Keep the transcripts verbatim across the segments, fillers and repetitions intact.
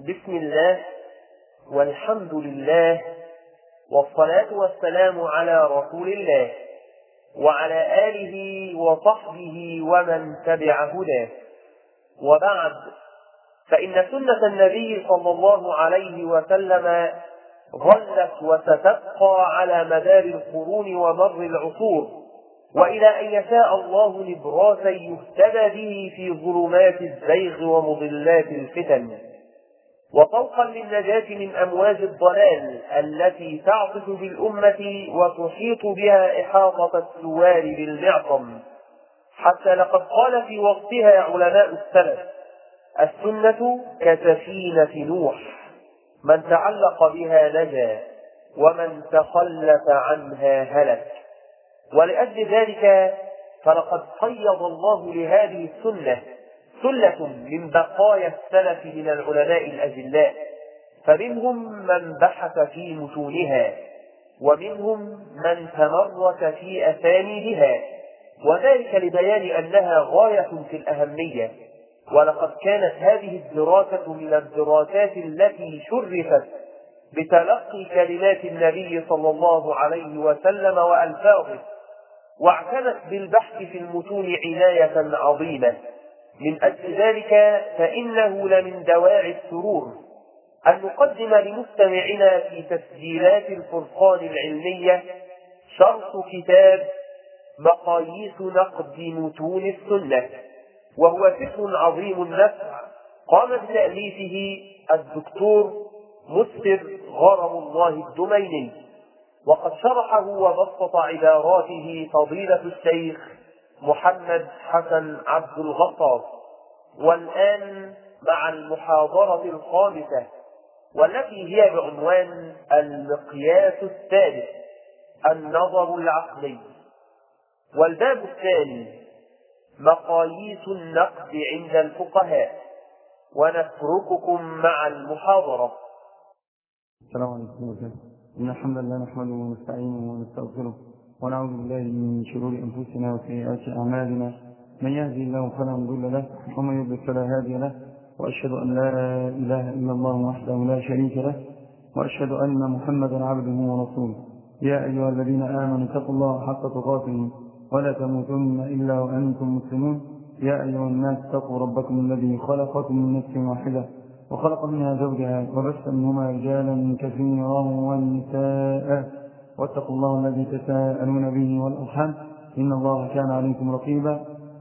بسم الله والحمد لله والصلاة والسلام على رسول الله وعلى آله وصحبه ومن تبع هداه، وبعد، فإن سنة النبي صلى الله عليه وسلم ظلت وستبقى على مدار القرون ومر العصور، وإلى أن يشاء الله نبراسا يهتدى به في ظلمات الزيغ ومضلات الفتن، وطوقا للنجاة من أمواج الضلال التي تعطف بالأمة وتحيط بها إحاطة السوار بالمعصم، حتى لقد قال في وقتها علماء السلف: السنة كسفينة نوح، من تعلق بها نجا ومن تخلف عنها هلك. ولأجل ذلك فلقد قيض الله لهذه السنة سلة من بقايا السلف من العلماء الأجلاء، فمنهم من بحث في متونها، ومنهم من تمرس في أسانيدها، وذلك لبيان أنها غاية في الأهمية. ولقد كانت هذه الدراسة من الدراسات التي شرفت بتلقي كلمات النبي صلى الله عليه وسلم وألفاظه، واعتنت بالبحث في المتون عناية عظيمة. من أجل ذلك فإنه لمن دواعي السرور أن نقدم لمستمعنا في تسجيلات الفرقان العلمية شرح كتاب مقاييس نقد متون السنة، وهو فكر عظيم النفع قام بتأليفه الدكتور مسر غرم الله الدميني، وقد شرحه وبسط عباراته فضيلة الشيخ محمد حسن عبد الغطاس. والآن مع المحاضرة الخامسة، والتي هي بعنوان المقياس الثالث، النظر العقلي. والباب الثاني مقاييس النقد عند الفقهاء. ونترككم مع المحاضرة. السلام عليكم ورحمة الله. إن الحمد لله نحمده ونستعينه ونستغفره ونعوذ بالله من شرور أنفسنا وسيئات أعمالنا، من يهدي الله فلا مضل له ومن يضلل فلا هادي له، وأشهد أن لا إله إلا الله وحده لا شريك له، وأشهد أن محمدا عبده ورسوله. يا أيها الذين آمنوا اتقوا الله حق تقاته ولا تموتن إلا وأنتم مسلمون. يا أيها الناس اتقوا ربكم الذي خلقكم من نفس واحدة وخلق منها زوجها وبث منهما رجالا كثيرا ونساء، واتقوا الله الذي تساءلون به والأرحام إن الله كان عليكم رقيبا.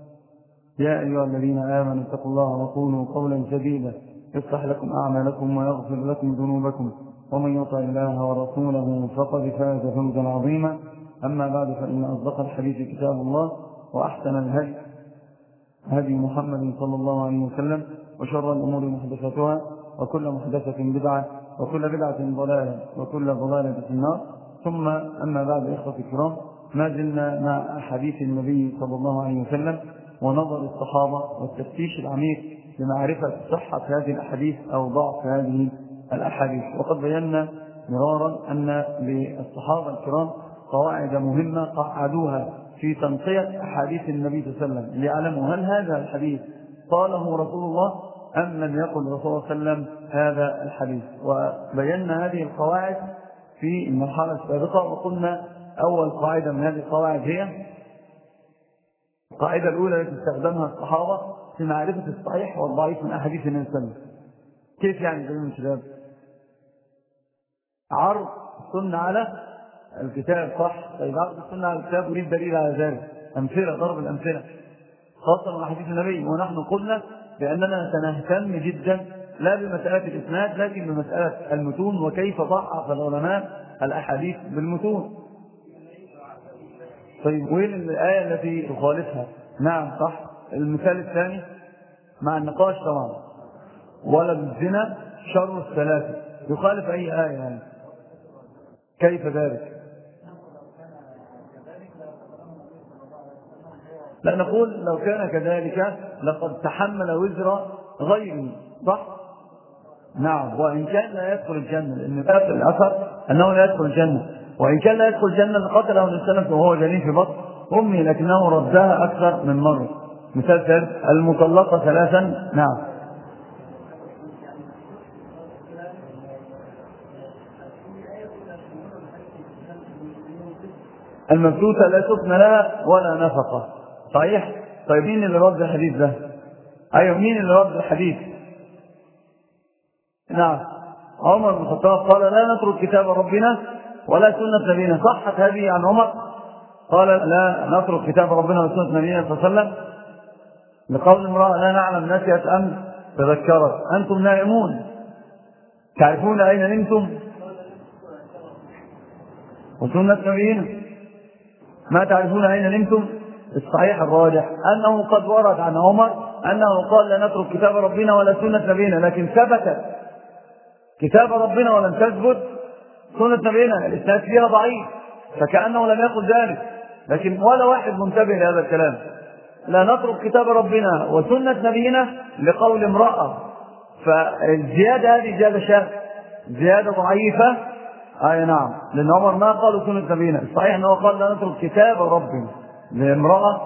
يا أيها الذين آمنوا اتقوا الله وقولوا قولا سديدا يصلح لكم أعمالكم ويغفر لكم ذنوبكم، ومن يطع الله ورسوله فقد فاز فوزا عظيما. أما بعد، فإن أصدق الحديث كتاب الله، وأحسن الهدي هدي محمد صلى الله عليه وسلم، وشر الأمور محدثاتها، وكل محدثة بدعة، وكل بدعة ضلالة، وكل ضلالة في النار. ثم أما بعد، إخوة الكرام، ما زلنا مع حديث النبي صلى الله عليه وسلم ونظر الصحابة والتفتيش العميق لمعرفة صحة هذه الأحاديث أو ضعف هذه الأحاديث. وقد بينا مرارا أن للصحابة الكرام قواعد مهمة قعدوها في تنقية أحاديث النبي صلى الله عليه وسلم ليعلموا هل هذا الحديث قاله رسول الله أم لم يقل رسول الله صلى الله عليه وسلم هذا الحديث. وبينا هذه القواعد في المرحلة السابقة، وقلنا أول قاعدة من هذه القواعد هي القاعدة الأولى التي استخدمها الصحابة في معرفة الصحيح والضعيف من أحاديث النبي صلى الله عليه وسلم. كيف يعني جميع الشباب؟ عرض السنة على الكتاب، صح؟ طيب عرض السنة على الكتاب وليه دليل على ذلك؟ أمثلة، ضرب الأمثلة خاصة من أحاديث النبي. ونحن قلنا بأننا سنهتم جدا لا بمسألة الإسناد لكن بمسألة المتون، وكيف ضعف العلماء الأحاديث بالمتون. طيب وين الآية التي تخالفها؟ نعم صح. المثال الثاني مع النقاش طبعا، ولا الزنا شر الثلاثة، يخالف أي آية يعني. كيف ذلك؟ لا، نقول لو كان كذلك لقد تحمل وزر غيره، صح؟ نعم. وإن كان لا يدخل الجنة، لأن ثبت الأثر أنه لا يدخل الجنة، وإن كان لا يدخل الجنة لقتله السلف وهو جنين في بطن أمه، لكنه ردها أكثر من مرة. مثال ثالث المطلقة ثلاثا. نعم المبتوتة لا سكن لها ولا نفقة. صحيح؟ طيب مين اللي رد الحديث ده؟ أيوه مين اللي رد الحديث؟ نعم عمر بن الخطاب قال لا نترك كتاب ربنا ولا سنة نبينا. صحت هذه عن عمر؟ قال لا نترك كتاب ربنا وسنة نبينا صلى الله عليه وسلم لقول امرأة لا نعلم نسيت أم تذكرت. أنتم نائمون تعرفون أين نمتم؟ وسنة نبينا ما تعرفون أين نمتم؟ الصحيح الراجح أنه قد ورد عن عمر أنه قال لا نترك كتاب ربنا ولا سنة نبينا، لكن ثبت كتاب ربنا ولم تثبت سنة نبينا، الإسناد فيها ضعيف، فكأنه لم يقل ذلك. لكن ولا واحد منتبه لهذا الكلام. لا نترك كتاب ربنا وسنة نبينا لقول امرأة، فالزيادة هذه زيادة شاذة، زيادة ضعيفة. أي نعم، لأن عمر ما قالوا سنة نبينا، الصحيح أنه قال لا نترك كتاب ربنا لامرأة.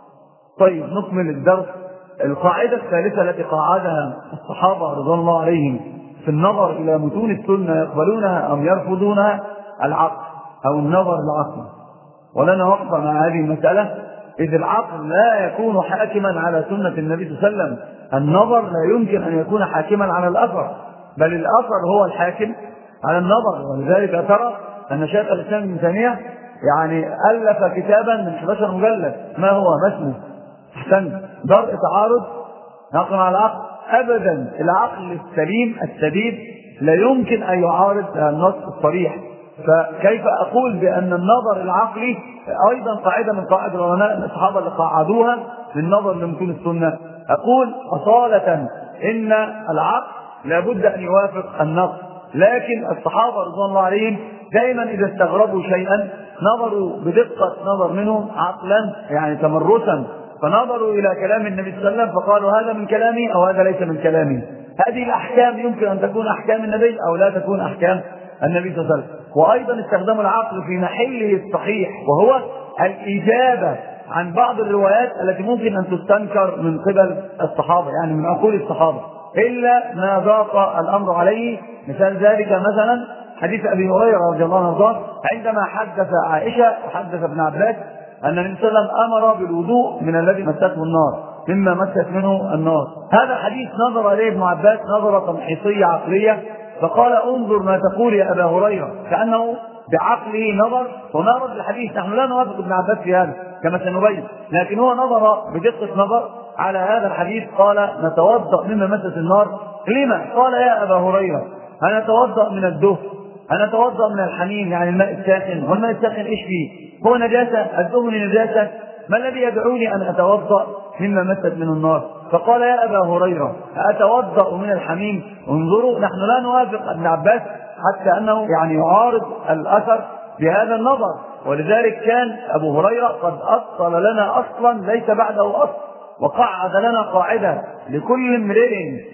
طيب نكمل الدرس. القاعدة الثالثة التي قاعدها الصحابة رضوان الله عليهم في النظر إلى متون السنة يقبلونها أم يرفضونها العقل أو النظر العقلي. ولنا وقفة مع هذه المسألة، إذ العقل لا يكون حاكما على سنة النبي صلى الله عليه وسلم، النظر لا يمكن أن يكون حاكما على الأثر، بل الأثر هو الحاكم على النظر. ولذلك ترى أن شيخ الإسلام ابن تيمية يعني ألف كتابا من احد عشر مجلد، ما هو ما اسمه؟ أحسن درء تعارض نقل على العقل. أبدا العقل السليم السديد لا يمكن أن يعارض النص الصريح. فكيف أقول بأن النظر العقلي أيضا قاعدة من قواعد العلماء الصحابة اللي قاعدوها للنظر لمتون السنة؟ أقول أصالة إن العقل لابد أن يوافق النص، لكن الصحابة رضوان الله عليهم دائما إذا استغربوا شيئا نظروا بدقة نظر منهم عقلا يعني تمرسا، فنظروا إلى كلام النبي صلى الله عليه وسلم فقالوا هذا من كلامي أو هذا ليس من كلامي. هذه الأحكام يمكن أن تكون أحكام النبي أو لا تكون أحكام النبي صلى الله عليه وسلم. وأيضا استخدموا العقل في محله الصحيح، وهو الإجابة عن بعض الروايات التي ممكن أن تستنكر من قبل الصحابة، يعني من عقول الصحابة، إلا ما ضاق الأمر عليه. مثال ذلك مثلا حديث أبي هريرة رضي الله عنه عندما حدث عائشة وحدث ابن عباس أن النبي صلى الله عليه وسلم أمر بالوضوء من الذي مسته النار مما مست منه النار. هذا حديث نظر إليه ابن عباس نظرة تمحيصية عقلية، فقال انظر ما تقول يا أبا هريرة، كأنه بعقله نظر ونرد الحديث. نحن لا نوافق ابن عباس في هذا كما سنبين، لكن هو نظر بدقة نظر على هذا الحديث. قال نتوضأ مما مست النار. لما؟ قال يا أبا هريرة أنا أتوضأ من الدهن، أنا أتوضأ من الحميم يعني الماء الساخن، والماء الساخن إيش فيه؟ هو نجاسة؟ الدهن نجاسة؟ ما الذي يدعوني أن أتوضأ مما مست من النار؟ فقال يا أبا هريرة أتوضأ من الحميم؟ انظروا، نحن لا نوافق ابن عباس حتى أنه يعني يعارض الأثر بهذا النظر. ولذلك كان أبو هريرة قد أصل لنا أصلا ليس بعده أصل، وقعد لنا قاعدة لكل امرئ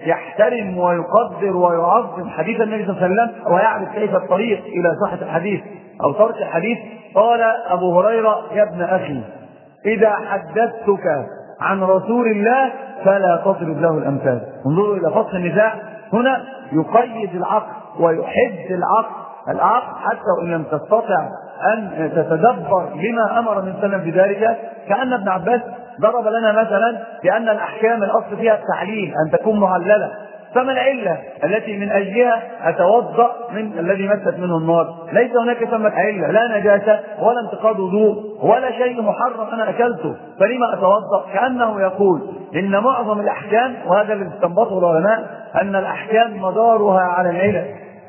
يحترم ويقدر ويعظم حديث النبي صلى الله عليه وسلم ويعرف كيف الطريق إلى صحة الحديث أو ترك الحديث. قال أبو هريرة يا ابن أخي إذا حدثتك عن رسول الله فلا تضرب له الأمثال. انظروا إلى فصل النزاع هنا، يقيد العقل ويحد العقل العقل حتى وإن لم تستطع أن تتدبر لما أمر من سلم بذلك. كأن ابن عباس ضرب لنا مثلا بأن الأحكام الأصل فيها التعليل أن تكون معللة، فما العلة التي من أجلها أتوضأ من الذي مست منه النار؟ ليس هناك ثمة علة، لا نجاسة ولا انتقاد وضوء ولا شيء محرم أنا أكلته، فلما أتوضأ؟ كأنه يقول إن معظم الأحكام، وهذا اللي استنبطه العلماء، أن الأحكام مدارها على العلة،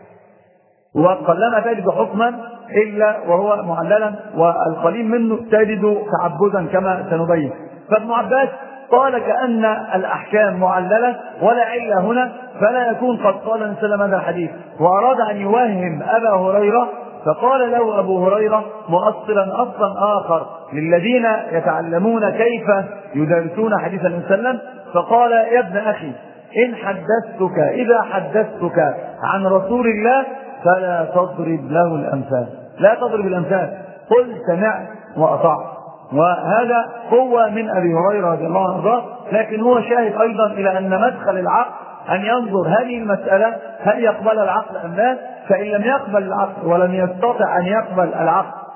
وقلما تجد حكما إلا وهو معللا، والقليل منه تجد تعبدا كما سنبين. فابن عباس قال كأن الأحكام معللة ولا علة هنا، فلا يكون قد قال النبي صلى الله عليه وسلم هذا الحديث، وأراد أن يوهم أبا هريرة، فقال له أبو هريرة مؤصلا أصلا آخر للذين يتعلمون كيف يدرسون حديث النبي صلى الله عليه وسلم، فقال يا ابن أخي إن حدثتك إذا حدثتك عن رسول الله فلا تضرب له الأمثال، لا تضرب الأمثال، قل سمعت وأطعت. وهذا هو من أبي هريرة رضي الله عنه، لكن هو شاهد أيضا إلى أن مدخل العقل أن ينظر هذه المسألة هل يقبل العقل أم لا، فإن لم يقبل العقل ولم يستطع أن يقبل العقل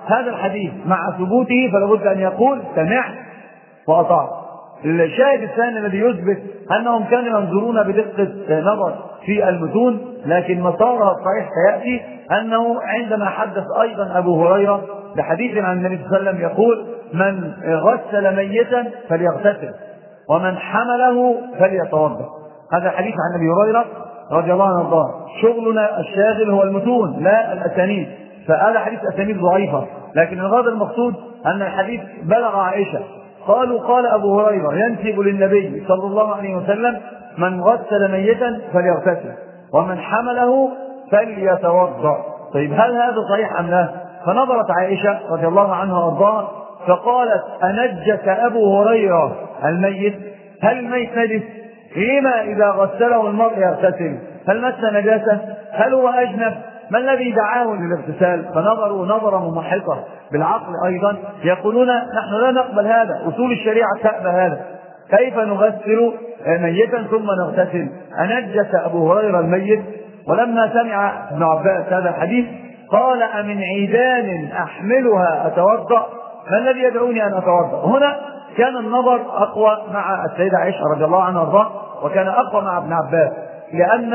هذا الحديث مع ثبوته فلا بد أن يقول سمعت وأطعت. الشاهد الثاني الذي يثبت أنهم كانوا ينظرون بدقة نظر في المتون، لكن مسارها الصحيح سيأتي أنه عندما حدث أيضا أبو هريرة بحديث عن النبي صلى الله عليه وسلم يقول من غسل ميتا فليغتسل ومن حمله فليتوضأ. هذا حديث عن أبي هريرة رضي الله عنه وارضاه. شغلنا الشاغل هو المتون لا الأسانيد، فهذا حديث أسانيد ضعيفة، لكن هذا المقصود أن الحديث بلغ عائشة. قالوا قال أبو هريرة ينسب للنبي صلى الله عليه وسلم من غسل ميتا فليغتسل ومن حمله فليتوضأ. طيب هل هذا صحيح أم لا؟ فنظرت عائشة رضي الله عنها وارضاها فقالت أنجس أبو هريرة الميت؟ هل الميت نجس؟ لما إذا غسله المرء يغتسل؟ هل مس نجاسة؟ هل هو أجنب؟ ما الذي دعاه للاغتسال؟ فنظروا نظرة ممحصة بالعقل أيضا، يقولون نحن لا نقبل هذا، أصول الشريعة تأبى هذا، كيف نغسل ميتا ثم نغتسل؟ أنجس أبو هريرة الميت؟ ولما سمع ابن عباس هذا الحديث قال أمن عيدان أحملها أتوضأ؟ ما الذي يدعوني أن أتوضأ؟ هنا كان النظر أقوى مع السيدة عائشة رضي الله عنها وارضاها، وكان أقوى مع ابن عباس، لأن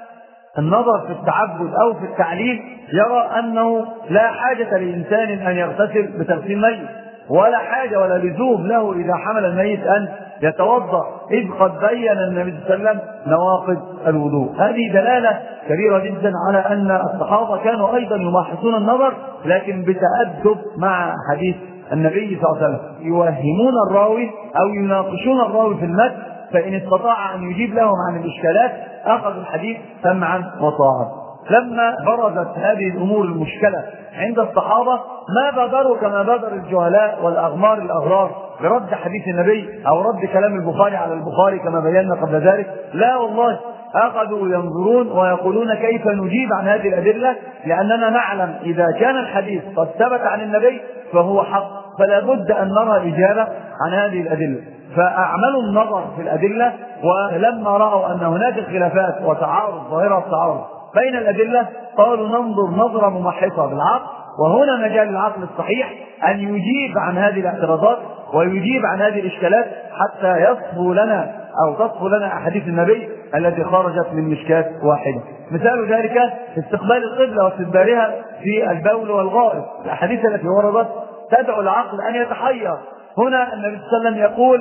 النظر في التعبد أو في التعليل يرى أنه لا حاجة لإنسان أن يغتسل بتغسيل ميت، ولا حاجة ولا لزوم له إذا حمل الميت أن يتوضأ، إذ قد بين النبي صلى الله عليه وسلم نواقض الوضوء. هذه دلالة كبيرة جدا على أن الصحابة كانوا أيضا يماحصون النظر، لكن بتأدب مع حديث النبي صلى الله عليه وسلم، يوهمون الراوي أو يناقشون الراوي في المتن، فإن استطاع أن يجيب لهم عن الإشكالات أخذوا الحديث سمعا وطاعة. لما برزت هذه الأمور المشكلة عند الصحابة ما بادروا كما بادر الجهلاء والأغمار الأغرار برد حديث النبي أو رد كلام البخاري على البخاري كما بينا قبل ذلك، لا والله، أخذوا ينظرون ويقولون كيف نجيب عن هذه الأدلة، لأننا نعلم إذا كان الحديث قد ثبت عن النبي فهو حق، فلا بد أن نرى إجابة عن هذه الأدلة. فأعملوا النظر في الأدلة، ولما رأوا أن هناك خلافات وتعارض ظاهرة التعارض بين الأدلة قالوا ننظر نظرة ممحصة بالعقل، وهنا مجال العقل الصحيح أن يجيب عن هذه الاعتراضات ويجيب عن هذه الإشكالات حتى يصفو لنا أو تصفو لنا أحاديث النبي التي خرجت من مشكات واحدة. مثال ذلك استقبال القبلة واستدبارها في البول والغائط، الأحاديث التي وردت تدعو العقل أن يتحير. هنا النبي صلى الله عليه وسلم يقول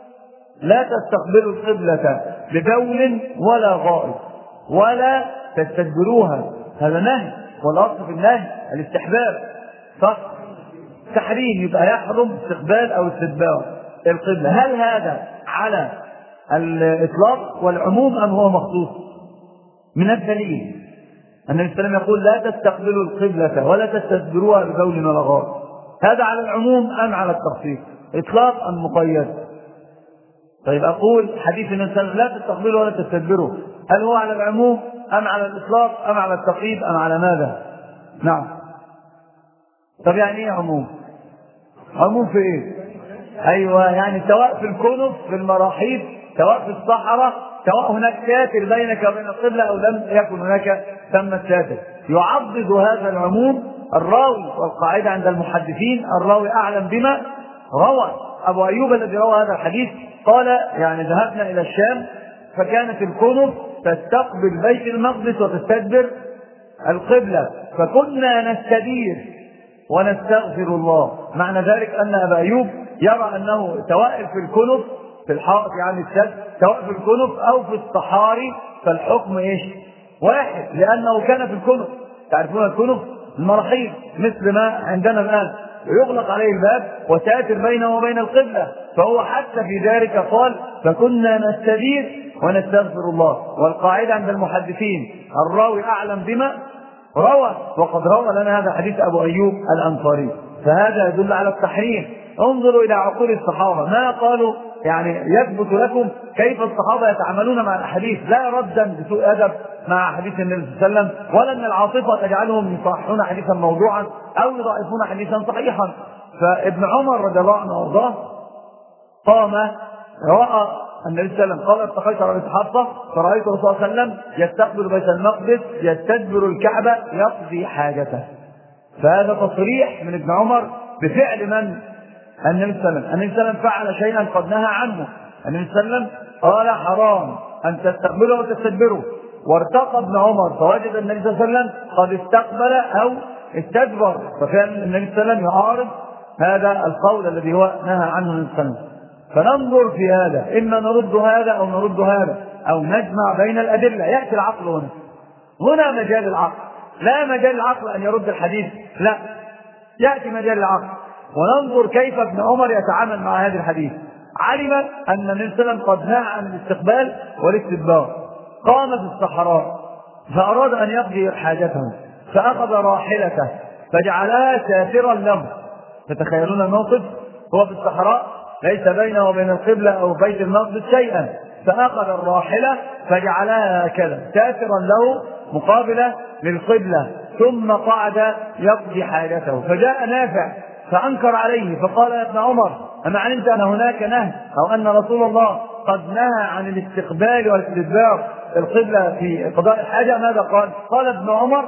لا تستقبلوا القبلة ببول ولا غائط ولا تستدبروها، هذا نهي، والأصل في النهي الاستحباب، صح؟ تحريم، يبقى يحرم استقبال أو استدبار القبلة. هل هذا على الإطلاق والعموم أم هو مخصوص؟ من الدليل النبي صلى الله عليه وسلم يقول لا تستقبلوا القبلة ولا تستدبروها ببول ولا غائط، هذا على العموم أم على التخصيص؟ إطلاق أم مقيد؟ طيب أقول حديث النبي صلى الله عليه وسلم لا تستقبلوا ولا تستدبروا، هل هو على العموم أم على الإطلاق أم على التقييد أم على ماذا؟ نعم. طب يعني إيه عموم؟ عموم في إيه؟ أيوة، يعني سواء في الكنف في المراحيض، سواء في الصحراء، سواء هناك ساتر بينك وبين القبلة أو لم يكن هناك ثم الساتر، يعضد هذا العموم الراوي، والقاعدة عند المحدثين الراوي أعلم بما روى. أبو أيوب الذي روى هذا الحديث قال يعني ذهبنا إلى الشام فكانت الكنف تستقبل بيت المقدس وتستدبر القبلة، فكنا نستدير ونستغفر الله. معنى ذلك أن أبا أيوب يرى أنه سواء في الكنف في الحائط يعني السد، سواء في الكنف أو في الصحاري فالحكم إيش؟ واحد، لأنه كان في الكنف، تعرفون الكنف المراحيض مثل ما عندنا الآن يغلق عليه الباب وساتر بينه وبين القبلة، فهو حتى في ذلك قال فكنا نستدير ونستغفر الله. والقاعدة عند المحدثين الراوي أعلم بما روى، وقد روى لنا هذا حديث أبو أيوب الأنصاري، فهذا يدل على التحريم. انظروا إلى عقول الصحابة ما قالوا، يعني يثبت لكم كيف الصحابة يتعاملون مع الأحاديث، لا ردا بسوء أدب مع حديث النبي صلى الله عليه وسلم، ولا أن العاطفة تجعلهم يصححون حديثا موضوعا أو يضعفون حديثا صحيحا. فابن عمر رضي الله عنه وارضاه قام رأى النبي صلى الله عليه وسلم قال اتقيت رأيت حفصة فرأيت الرسول صلى الله عليه وسلم يستقبل بيت المقدس يستدبر الكعبة يقضي حاجته. فهذا تصريح من ابن عمر بفعل من؟ النبي صلى الله عليه وسلم. النبي صلى الله عليه وسلم فعل شيئا قد نهى عنه. النبي صلى الله عليه وسلم قال حرام أن تستقبله وتستدبره، وارتقى ابن عمر فوجد النبي صلى الله عليه وسلم قد استقبل أو استدبر، فكان النبي صلى الله عليه وسلم يعارض هذا القول الذي هو نهى عنه النبي صلى الله عليه وسلم. فننظر في هذا، إما نرد هذا أو نرد هذا أو نجمع بين الأدلة. يأتي العقل هنا، هنا مجال العقل، لا مجال العقل أن يرد الحديث، لا، يأتي مجال العقل وننظر كيف ابن عمر يتعامل مع هذا الحديث. علم أن النبي صلى الله عليه وسلم قد نهى عن الاستقبال والاستدبار، قام في الصحراء فأراد أن يقضي حاجته فأخذ راحلته فجعلها ساترا له. تتخيلون الموقف؟ هو في الصحراء ليس بينه وبين القبلة أو بيت المقدس شيئا، فأخذ الراحلة فجعلها هكذا ساترا له مقابلة للقبلة، ثم قعد يقضي حاجته. فجاء نافع فأنكر عليه فقال يا ابن عمر أما علمت أن هناك نهي أو أن رسول الله قد نهى عن الاستقبال والاستدبار القبلة في قضاء الحاجة؟ ماذا قال؟ قال ابن عمر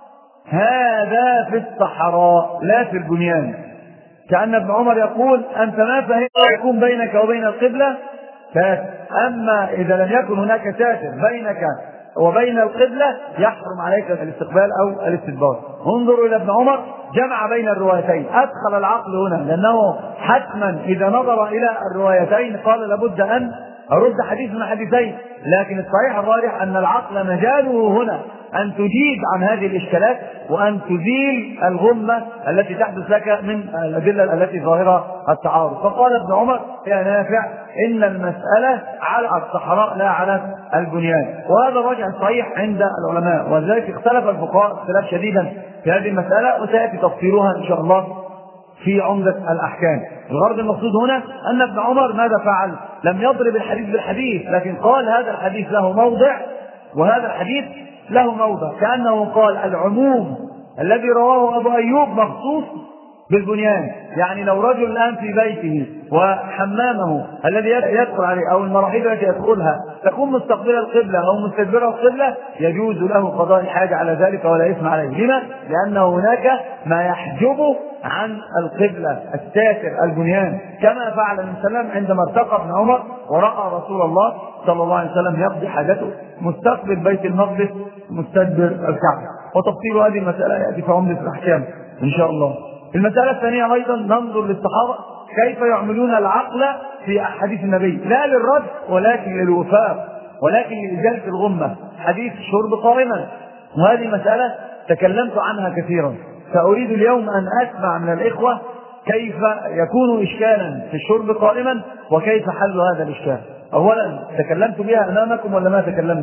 هذا في الصحراء لا في البنيان. كأن ابن عمر يقول أنت ما فهمت يكون بينك وبين القبلة ساتر، أما إذا لم يكن هناك ساتر بينك وبين القبلة يحرم عليك الاستقبال أو الاستدبار. انظروا إلى ابن عمر جمع بين الروايتين، أدخل العقل هنا، لأنه حتما إذا نظر إلى الروايتين قال لابد أن أرد حديث من حديثين، لكن الصحيح الراجح أن العقل مجاله هنا أن تجيب عن هذه الإشكالات وأن تزيل الغمة التي تحدث لك من الأدلة التي ظاهرها التعارض. فقال ابن عمر يا نافع إن المسألة على الصحراء لا على البنيان، وهذا الراجح الصحيح عند العلماء، وذلك اختلف الفقهاء اختلاف شديدا في هذه المسألة وسيأتي تفصيلها إن شاء الله في عمدة الأحكام. الغرض المقصود هنا أن ابن عمر ماذا فعل؟ لم يضرب الحديث بالحديث، لكن قال هذا الحديث له موضع وهذا الحديث له موضع، كأنه قال العموم الذي رواه أبو أيوب مخصوص بالبنيان. يعني لو رجل الآن في بيته وحمامه الذي يدخل عليه أو المراحيض التي يدخلها تكون مستقبل القبلة أو مستدبر القبلة يجوز له قضاء الحاجة على ذلك ولا إثم عليه. لما؟ لأن هناك ما يحجبه عن القبلة الساتر البنيان، كما فعل النبي صلى الله عليه وسلم عندما ارتقى ابن عمر ورأى رسول الله صلى الله عليه وسلم يقضي حاجته مستقبل بيت المقدس مستدبر الكعبة. وتفصيل هذه المسألة يأتي في عمدة الأحكام إن شاء الله. المسألة الثانية أيضا ننظر للصحابة كيف يعملون العقل في حديث النبي، لا للرد ولكن للوفاق ولكن لإزالة الغمة. حديث الشرب قائما، وهذه مسألة تكلمت عنها كثيرا، فأريد اليوم أن أسمع من الإخوة كيف يكون إشكالا في الشرب قائما وكيف حل هذا الإشكال. أولا تكلمت بها أمامكم ولا ما تكلمت؟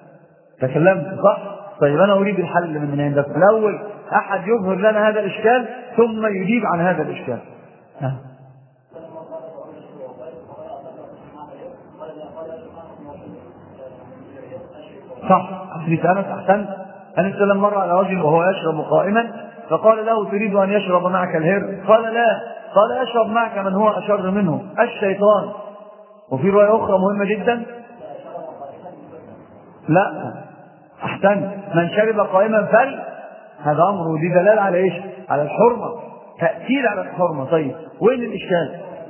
تكلمت صح؟ طيب أنا أريد الحل من عندكم. الأول أحد يظهر لنا هذا الإشكال ثم يجيب عن هذا الإشكال. ها. صح، حديث أنس أحسنت. أنس لما مر على رجل وهو يشرب قائما فقال له تريد أن يشرب معك الهر؟ قال لا، قال أشرب معك من هو أشر منه الشيطان. وفي رواية أخرى مهمة جدا لا أحسن من شرب قائما فل، هذا أمر دي دلالة على إيش؟ على الحرمة، تأكيد على الحرمة. طيب وين الإشكال؟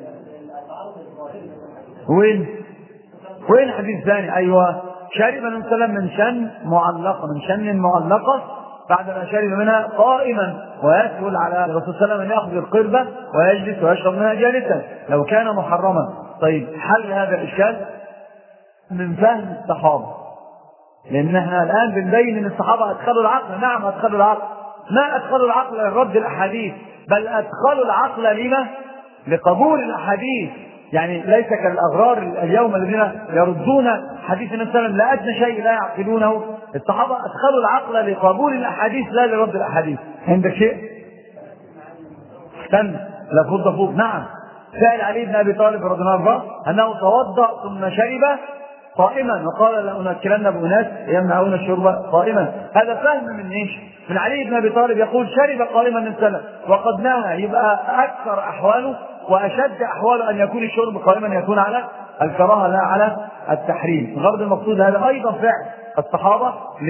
وين وين حديث ثاني؟ أيوة شرب النبي صلى الله عليه وسلم من شن معلقة، من شن معلقة بعد ما شرب منها قائما، ويسهل على الرسول صلى الله عليه وسلم أن يأخذ القربة ويجلس ويشرب منها جالسا لو كان محرما. طيب حل هذا الإشكال من فهم الصحابة، لأن احنا الآن بنبين أن الصحابة أدخلوا العقل. نعم أدخلوا العقل، ما أدخلوا العقل لرد الأحاديث، بل أدخلوا العقل لما؟ لقبول الأحاديث. يعني ليس كالأغرار اليوم الذين يردون حديث النبي صلى الله عليه وسلم لا أدنى شيء لا يعقلونه. الصحابة أدخلوا العقل لقبول الأحاديث لا لرد الأحاديث. عندك شيء؟ استنى لا فض فوق. نعم سأل علي بن أبي طالب رضي الله عنه أنه توضأ ثم شرب قائما وقال لأنكرن بأناس يمنعون الشرب قائما. هذا فهم من ايش؟ من علي بن أبي طالب يقول شرب قائما من سنة وقد نهى، يبقى أكثر أحواله وأشد أحواله أن يكون الشرب قائما يكون على الكراهة لا على التحريم. الغرض المقصود هذا أيضا فعل الصحابة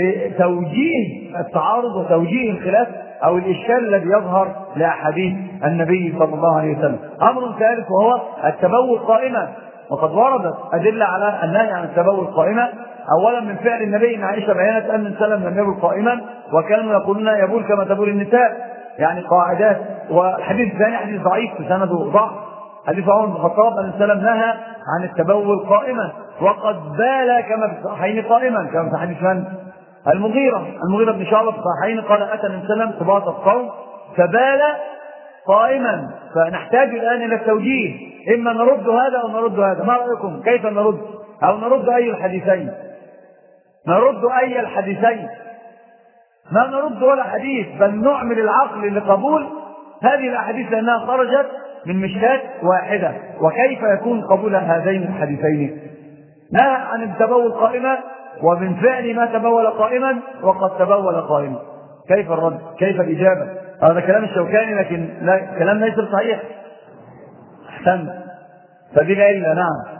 لتوجيه التعارض وتوجيه الخلاف أو الإشكال الذي يظهر لأحاديث النبي صلى الله عليه وسلم. أمر ثالث وهو التبول قائما، وقد وردت أدلة على النهي عن التبول قائما. أولا من فعل النبي، إن عائشة بيانت أن السلام لم يبول قائما وكانوا يقولون يبول كما تبول النساء، يعني قاعدات. والحديث الثاني حديث ضعيف سنده ضعف، حديث عمر بن الخطاب أن السلام نهى عن التبول قائما، وقد بال كما في الصحيحين قائما، كما في حديث من؟ المغيرة المغيرة بن شعبة في الصحيحين قال أتى النبي صلى الله عليه وسلم سباط الصوم فبال قائما. فنحتاج الآن إلى التوجيه، إما نرد هذا أو نرد هذا. ما رأيكم كيف نرد؟ أو نرد أي الحديثين؟ نرد أي الحديثين؟ ما نرد ولا حديث، بل نعمل العقل لقبول هذه الأحاديث لأنها خرجت من مشكاة واحدة. وكيف يكون قبول هذين الحديثين؟ نهى عن التبول قائما، ومن فعل ما تبول قائما وقد تبول قائما. كيف الرد؟ كيف الإجابة؟ هذا كلام الشوكاني لكن لا كلام ليس صحيح. أحسنت، فدي العلة. نعم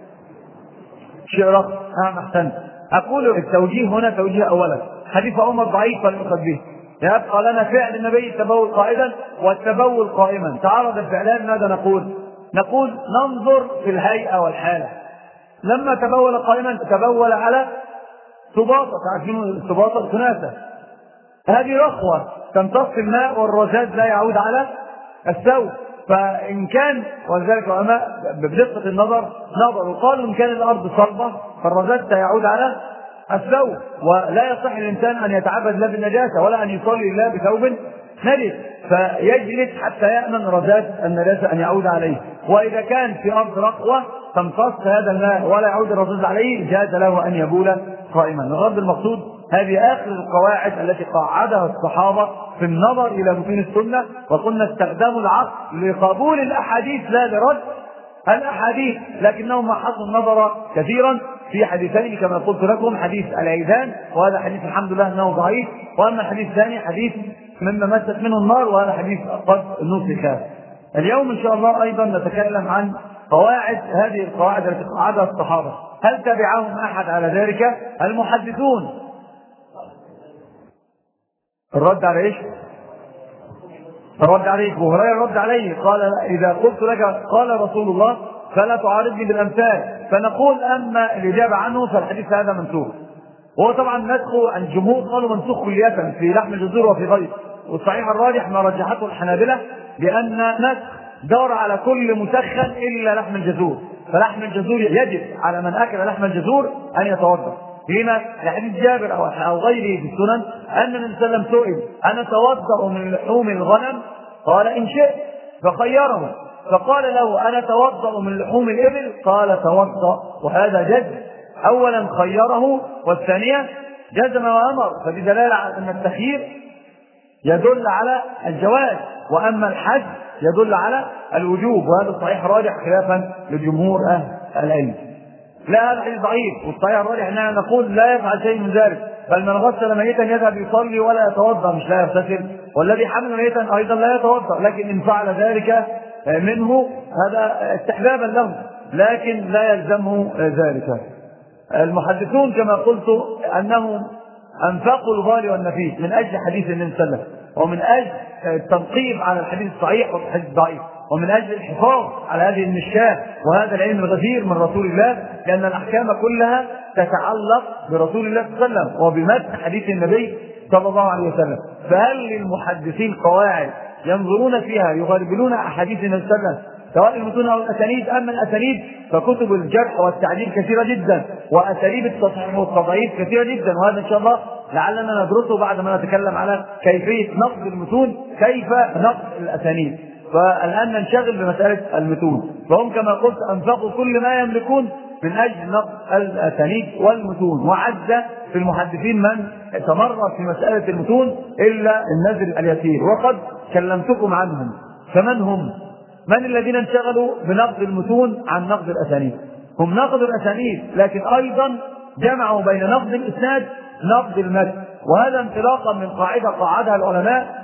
شيء رخص. نعم أحسنت. أقول التوجيه هنا توجيه أولا حديث عمر ضعيف فلا يؤخذ به، يبقى لنا فعل النبي التبول قائدا والتبول قائما. تعارض الفعلان، ماذا نقول؟ نقول ننظر في الهيئة والحالة. لما تبول قائما تبول على سباطة، تعرفين السباطة الكناسة، هذه رخوة تمتص الماء والرذاذ لا يعود على الثوب. فإن كان، ولذلك العلماء بدقة النظر نظروا قالوا إن كان الأرض صلبة فالرذاذ سيعود على الثوب، ولا يصح للإنسان أن يتعبد لا بالنجاسة ولا أن يصلي لا بثوب نجس، فيجلس حتى يأمن رذاذ النجاسة أن يعود عليه. وإذا كان في أرض رخوة تمتص هذا الماء ولا يعود الرذاذ عليه جاز له أن يبول قائما. الغرض المقصود هذه آخر القواعد التي قاعدها الصحابة في النظر إلى متون السنة، وقلنا استخدموا العقل لقبول الأحاديث لا لرد الأحاديث، لكنهم حصلوا النظر كثيرا في حديثين كما قلت لكم، حديث العيدان وهذا حديث الحمد لله أنه ضعيف، وأما الحديث الثاني حديث مما مست منه النار وهذا حديث قد نسخ. اليوم إن شاء الله أيضا نتكلم عن قواعد، هذه القواعد التي قاعدها الصحابة هل تبعهم أحد على ذلك؟ المحدثون. الرد على إيش؟ الرد عليه أبو هريرة رد عليه قال إذا قلت لك قال رسول الله فلا تعارضني بالأمثال، فنقول أما الإجابة عنه فالحديث هذا منسوخ. وهو طبعا نسخه، الجمهور قالوا منسوخ كلية في لحم الجزور وفي غيره، والصحيح الراجح ما رجحته الحنابلة بأن نسخ دار على كل مسخن إلا لحم الجزور، فلحم الجزور يجب على من أكل لحم الجزور أن يتوضأ. لما؟ لحديث جابر أو غيره في السنن أن النبي صلى الله عليه وسلم سئل أنا أتوضأ من لحوم الغنم؟ قال إن شئت، فخيره، فقال له أنا أتوضأ من لحوم الإبل؟ قال توضأ. وهذا جزم، أولا خيره والثانية جزم وأمر، فبدلالة على أن التخيير يدل على الجواز، وأما الحج يدل على الوجوب، وهذا صحيح راجح خلافا لجمهور أهل العلم. لا هذا حديث ضعيف، والصحيح الراجح أننا نقول لا يفعل شيء من ذلك، بل من غسل ميتا يذهب يصلي ولا يتوضأ، مش لا يغتسل، والذي حمل ميتا أيضا لا يتوضأ، لكن إن فعل ذلك منه هذا استحبابا له، لكن لا يلزمه ذلك. المحدثون كما قلت أنهم أنفقوا الغالي والنفيس من أجل حديث النبي صلى الله عليه وسلم، ومن أجل التنقيب على الحديث الصحيح والحديث الضعيف، ومن أجل الحفاظ على هذه المشكاة وهذا العلم الغزير من رسول الله، لأن الأحكام كلها تتعلق برسول الله صلى الله عليه وسلم وبمتن حديث النبي صلى الله عليه وسلم. فهل للمحدثين قواعد ينظرون فيها يغربلون أحاديث النبي صلى الله عليه وسلم سواء المتون أو الأسانيد؟ أما الأسانيد فكتب الجرح والتعديل كثيرة جدا، وأساليب التصحيح والتضعيف كثيرة جدا، وهذا إن شاء الله لعلنا ندرسه بعد ما نتكلم على كيفية نقد المتون، كيف نقد الأسانيد. فالآن ننشغل بمسألة المتون، فهم كما قلت أنفقوا كل ما يملكون من أجل نقد الأسانيد والمتون، وعز في المحدثين من تمرس في مسألة المتون إلا النزل اليسير، وقد كلمتكم عنهم. فمن هم؟ من الذين انشغلوا بنقد المتون عن نقد الأسانيد؟ هم نقد الأسانيد، لكن أيضا جمعوا بين نقد الإسناد نقد المتن، وهذا انطلاقا من قاعدة قاعدها العلماء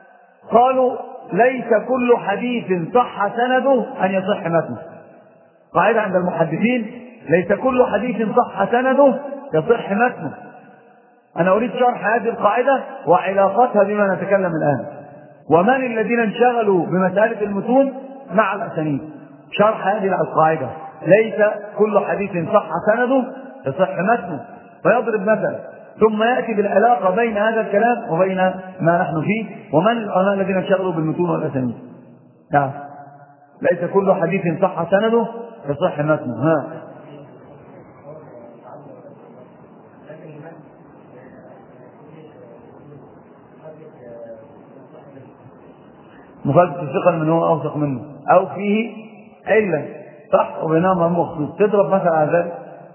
قالوا ليس كل حديث صح سنده أن يصح متنه. قاعدة عند المحدثين ليس كل حديث صح سنده يصح متنه، أنا أريد شرح هذه القاعدة وعلاقتها بما نتكلم الآن. ومن الذين انشغلوا بمسألة المتون مع الأسانيد؟ شرح هذه القاعدة: ليس كل حديث صح سنده يصح متنه. فيضرب مثلا ثم يأتي بالعلاقة بين هذا الكلام وبين ما نحن فيه. ومن العلماء الذين انشغلوا بالمتون والأسانيد؟ نعم. ليس كل حديث صح سنده يصح متنه. ها مخالفة الثقة من هو أوثق منه أو فيه علة، صح، وبينهما مخصوص. تضرب مثلا على ذلك.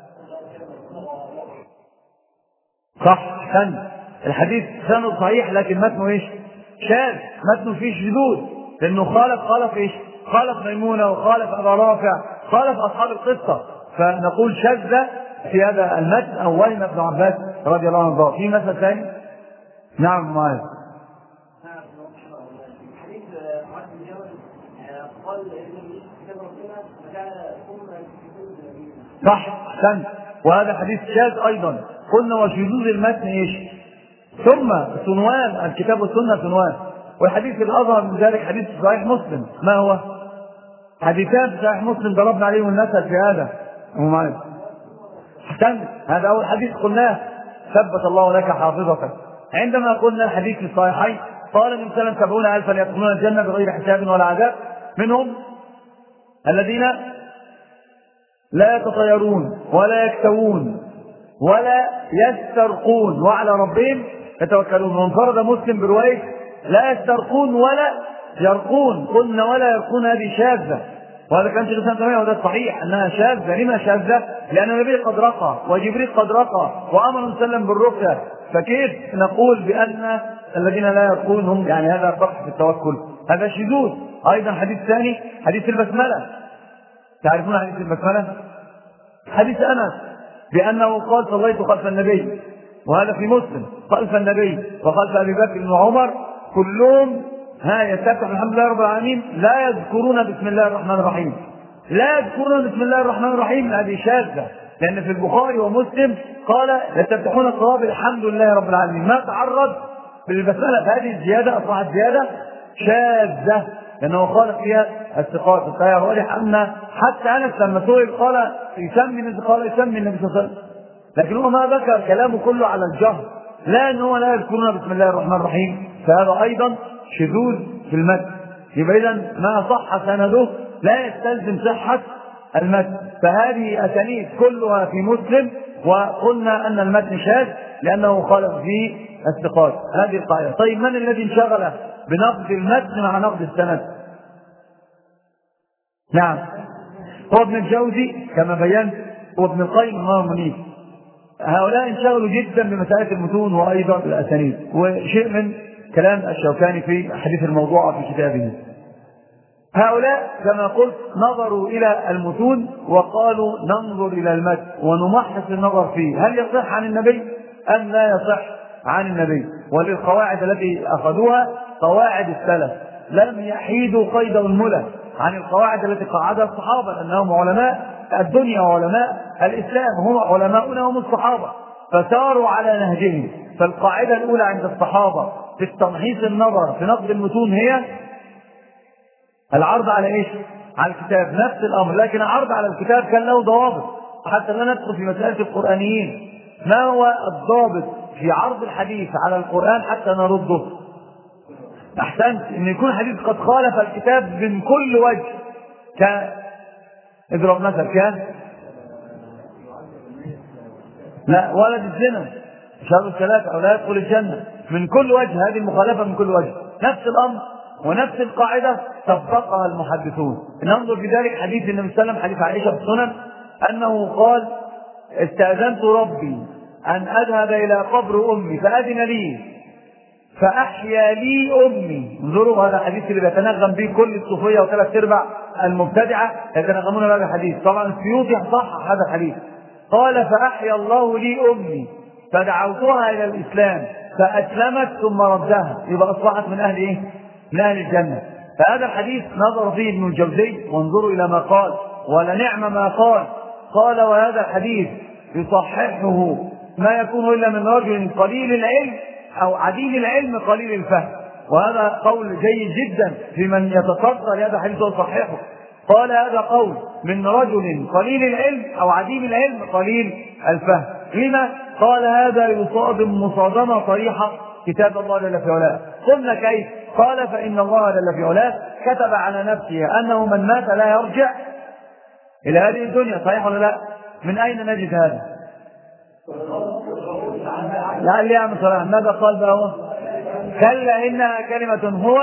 صح، حسن. الحديث سند صحيح لكن متنه ايش؟ شاذ، متنه فيه شذوذ، لأنه خالف خالف ايش؟ خالف ميمونة وخالف أبا رافع، خالف أصحاب القصة، فنقول شذ في هذا المتن. أو وهم ابن عباس رضي الله عنه. في مثل ثاني؟ نعم معاذ. صح، احسنت. وهذا حديث شاذ ايضا. قلنا وشذوذ المتن ايش؟ ثم عنوان الكتاب والسنه عنوان. والحديث الاظهر من ذلك حديث صحيح مسلم. ما هو؟ حديثان في صحيح مسلم ضربنا عليهم المثل في هذا. احسنت. هذا اول حديث قلناه: ثبت الله لك حافظك. عندما قلنا الحديث في الصحيحين قال من سنة سبعون ألفا يدخلون الجنة بغير حساب ولا عذاب، منهم الذين لا يتطيرون ولا يكتوون ولا يسترقون وعلى ربهم يتوكلون. وانفرد مسلم برواية لا يسترقون ولا يرقون. قلنا ولا يرقون هذه شاذة، وهذا كان شيخ الإسلام تيمية، وهذا الصحيح أنها شاذة. لما شاذة؟ لأن النبي قد رقى وجبريل قد رقى وأمر سلم بالرقية، فكيف نقول بأن الذين لا يرقون هم يعني هذا قصح في التوكل؟ هذا شذوذ. أيضا حديث ثاني حديث البسملة. تعرفون حديث البسملة؟ حديث أنس بأنه قال صليت خلف النبي، وهذا في مسلم، خلف النبي وخلف أبي بكر وعمر كلهم ها يستفتح الحمد لله رب العالمين لا يذكرون بسم الله الرحمن الرحيم. لا يذكرون بسم الله الرحمن الرحيم، هذه شاذة، لأن في البخاري ومسلم قال يستفتحون الصلاة بالحمد لله رب العالمين. ما تعرض بالبسملة، فهذه الزيادة أصبحت زيادة شاذة لأنه خالف فيها الثقات. الصحيح واضح أن حتى أنس لما سئل قال يسمي قال يسمي النبي صلى الله عليه وسلم، لكن هو ما ذكر كلامه كله على الجهر، لا أنه لا يذكرون بسم الله الرحمن الرحيم، فهذا أيضا شذوذ في المتن. يبقى إذن ما صح سنده لا يستلزم صحة المتن. فهذه أسانيد كلها في مسلم، وقلنا أن المتن شاذ لأنه خالف فيه الثقات. هذه القاعدة. طيب من الذي انشغل بنقد المتن مع نقد السند؟ نعم، هو ابن الجوزي كما بينت وابن القيم ومنيف. هؤلاء انشغلوا جدا بمسائل المتون وأيضا الأسانيد، وشيء من كلام الشوكاني في حديث الموضوع في كتابه. هؤلاء كما قلت نظروا إلى المتون وقالوا ننظر إلى المتن ونمحص النظر فيه، هل يصح عن النبي أم لا يصح عن النبي. وللقواعد التي أخذوها قواعد السلف، لم يحيدوا قيد الملة عن القواعد التي قعدها الصحابة، لأنهم علماء الدنيا وعلماء الإسلام، هم علماؤنا هم الصحابة، فساروا على نهجهم. فالقاعدة الأولى عند الصحابة في التمحيص النظر في نقد المتون هي العرض على ايش؟ على الكتاب. نفس الامر، لكن العرض على الكتاب كان له ضوابط حتى لا ندخل في مسألة القرآنيين. ما هو الضابط في عرض الحديث على القرآن حتى نرده؟ احسنت، ان يكون الحديث قد خالف الكتاب من كل وجه. ك اضرب مثل كان لا ولد الزنا شر الثلاثة او لا يدخل الجنة من كل وجه، هذه المخالفة من كل وجه. نفس الامر ونفس القاعدة طبقها المحدثون. ننظر في ذلك حديث النبي صلى الله عليه وسلم، حديث عائشة في السنن، أنه قال استأذنت ربي أن أذهب إلى قبر أمي فأذن لي فأحيا لي أمي. انظروا هذا الحديث اللي بيتنغم به كل الصوفية وثلاث أرباع المبتدعة يتنغمون بهذا الحديث. طبعا السيوطي صحح هذا الحديث، قال فأحيا الله لي أمي فدعوتها إلى الإسلام فأسلمت ثم ردها، يبقى أصبحت من أهل إيه؟ من أهل الجنة. فهذا الحديث نظر فيه ابن الجوزي، وانظروا إلى ما قال ولنعم ما قال. قال وهذا الحديث يصححه ما يكون إلا من رجل قليل العلم أو عديم العلم قليل الفهم. وهذا قول جيد جدا في من يتصدر لهذا الحديث ويصححه. قال هذا قول من رجل قليل العلم أو عديم العلم قليل الفهم. لما؟ قال هذا يصادم مصادمة صريحة كتاب الله جل في علاه. قلنا كيف؟ قال فإن الله جل في علاه كتب على نفسه أنه من مات لا يرجع إلى هذه الدنيا. صحيح ولا لا؟ من أين نجد هذا؟ لعل يعمل صلاح. ماذا قال بقى هو؟ كلا إنها كلمة هو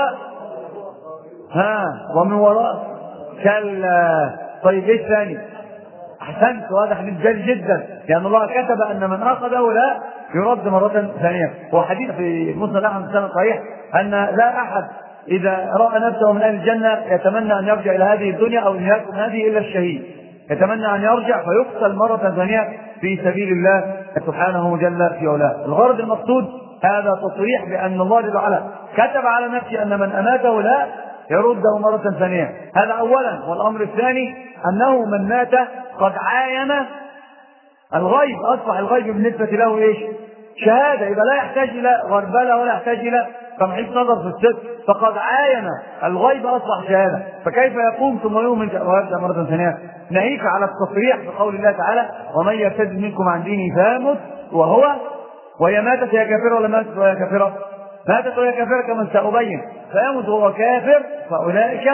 ها ومن وراء كلا. طيب ايش ثاني؟ احسنت. وهذا حديث جيد جدا لان الله كتب ان من اخذه لا يرد مره ثانيه. هو حديث في مسند احمد بن صحيح ان لا احد اذا راى نفسه من اهل الجنه يتمنى ان يرجع الى هذه الدنيا او ان يكون هذه الا الشهيد. يتمنى ان يرجع فيقتل مره ثانيه في سبيل الله سبحانه جل في علاه. الغرض المقصود هذا تصريح بان الله جل وعلا كتب على نفسه ان من اماته لا يرده مرة ثانية. هذا أولا. والأمر الثاني أنه من مات قد عاين الغيب، أصبح الغيب بالنسبة له إيش؟ شهادة. إذا لا يحتاج إلى غربلة ولا يحتاج إلى تمحيص نظر في الصدق، فقد عاين الغيب أصبح شهادة. فكيف يقوم ثم يؤمن ويرجع مرة ثانية؟ ناهيك على التصريح بقول الله تعالى ومن يرتد منكم عن دينه فيمت وهو وهي ماتت هي كافرة ولا ماتت وهي كافرة؟ ماتت وهي كافرة كما سأبين. فيموت وهو كافر فأولئك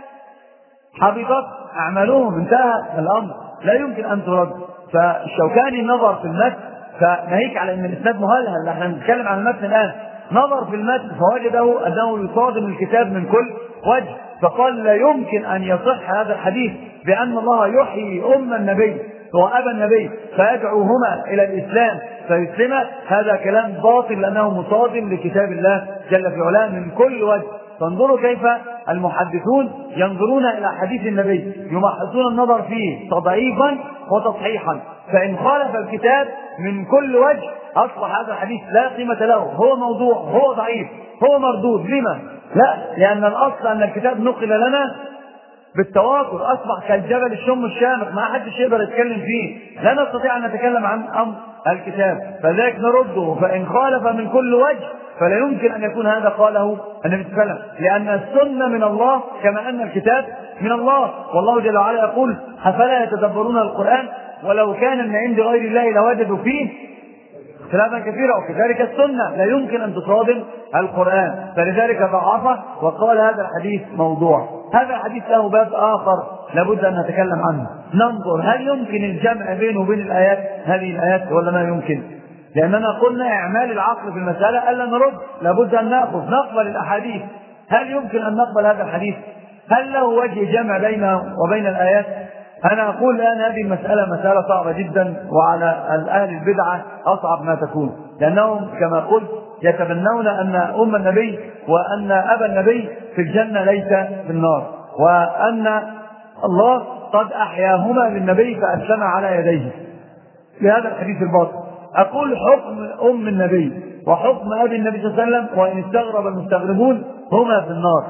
حبطت أعمالهم. انتهى الأمر، لا يمكن أن ترد. فالشوكاني نظر في المتن، فناهيك على أن الإسناد مهلهل، احنا نتكلم عن المتن الآن. نظر في المتن فوجده أنه يصادم الكتاب من كل وجه، فقال لا يمكن أن يصح هذا الحديث بأن الله يحيي أم النبي وأبا النبي فيدعوهما إلى الإسلام فيسلم. هذا كلام باطل لأنه مصادم لكتاب الله جل في علاه من كل وجه. فانظروا كيف المحدثون ينظرون إلى حديث النبي، يمحصون النظر فيه تضعيفا وتصحيحا. فإن خالف الكتاب من كل وجه أصبح هذا الحديث لا قيمة له، هو موضوع، هو ضعيف، هو مردود. لما؟ لا، لأن الأصل أن الكتاب نقل لنا بالتواتر، أصبح كالجبل الشم الشامخ ما حدش يقدر يتكلم فيه. لا نستطيع أن نتكلم عن أمر الكتاب، فذلك نرده. فإن خالف من كل وجه فلا يمكن أن يكون هذا قاله النبي صلى الله عليه وسلم، لأن السنة من الله كما أن الكتاب من الله. والله جل وعلا يقول أفلا يتدبرون القرآن ولو كان من عند غير الله لوجدوا فيه اختلافا كثيرا. وكذلك السنة لا يمكن أن تصادم القرآن، فلذلك ضعفه وقال هذا الحديث موضوع. هذا الحديث له باب آخر لابد أن نتكلم عنه. ننظر هل يمكن الجمع بينه وبين الآيات هذه الآيات ولا ما يمكن؟ لأننا قلنا إعمال العقل في المسألة ألا نرد، لابد أن نأخذ نقبل الأحاديث. هل يمكن أن نقبل هذا الحديث؟ هل له وجه جمع بينه وبين الآيات؟ أنا أقول الآن هذه المسألة مسألة صعبة جدا، وعلى أهل البدعة أصعب ما تكون، لأنهم كما قلت يتبنون أن أم النبي وأن أبا النبي في الجنة ليس في النار، وأن الله قد أحياهما للنبي فأسلم على يديه لهذا الحديث الباطل. أقول حكم أم النبي وحكم أبي النبي صلى الله عليه وسلم وإن استغرب المستغربون هما في النار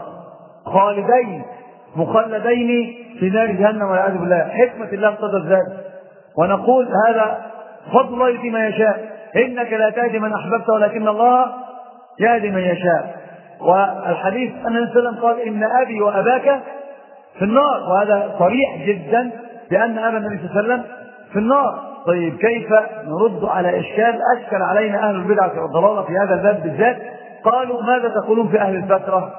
خالدين مخلدين في نار جهنم والعياذ بالله. حكمة الله اقتضت ذلك، ونقول هذا فضل الله يؤتي من يشاء، إنك لا تهدي من أحببت ولكن الله يهدي من يشاء. والحديث أن النبي صلى الله عليه وسلم قال إن أبي وأباك في النار، وهذا صريح جدا بأن أبا النبي صلى الله عليه وسلم في النار. طيب كيف نرد على إشكال أشكل علينا أهل البدعة والضلالة في هذا الباب بالذات؟ قالوا ماذا تقولون في أهل الفترة؟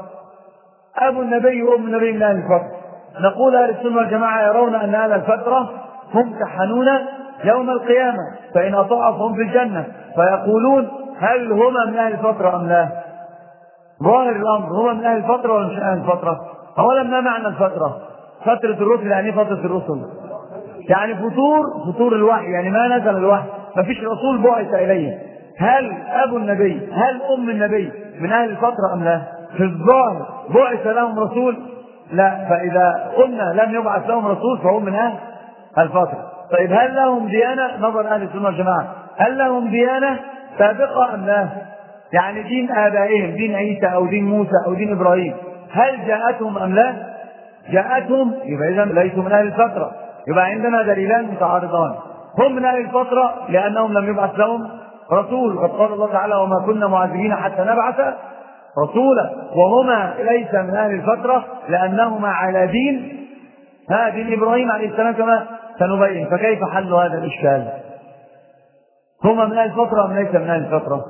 أبو النبي وأم النبي من أهل الفترة. نقول أهل السنة والجماعة يرون أن أهل الفترة ممتحنون يوم القيامة، فإن أطاعوا فهم في الجنة. فيقولون هل هما من أهل الفترة أم لا؟ ظاهر الأمر هما من أهل الفترة ولا مش أهل الفترة؟ أولا ما معنى الفترة؟ فترة الرسل يعني فترة الرسل يعني فتور فتور الوحي، يعني ما نزل الوحي، ما فيش رسول بعث إليه. هل أبو النبي هل أم النبي من أهل الفترة أم لا؟ في الظاهر بعث لهم رسول؟ لا. فإذا قلنا لم يبعث لهم رسول فهم من أهل الفترة. طيب هل لهم ديانة؟ نظر أهل السنة والجماعة هل لهم ديانة سابقة أم لا؟ يعني دين آبائهم، دين عيسى أو دين موسى أو دين إبراهيم، هل جاءتهم أم لا؟ جاءتهم، يبقى إذن ليسوا من أهل الفترة. يبقى عندنا دليلان متعارضان. هم من أهل الفترة لأنهم لم يبعث لهم رسول، قد قال الله تعالى وما كنا معذبين حتى نبعث رسولا. وهما ليس من أهل الفترة لأنهما على دين ها دين إبراهيم عليه السلام كما سنبين. فكيف حل هذا الإشكال؟ هما من أهل الفترة أم ليس من أهل الفترة؟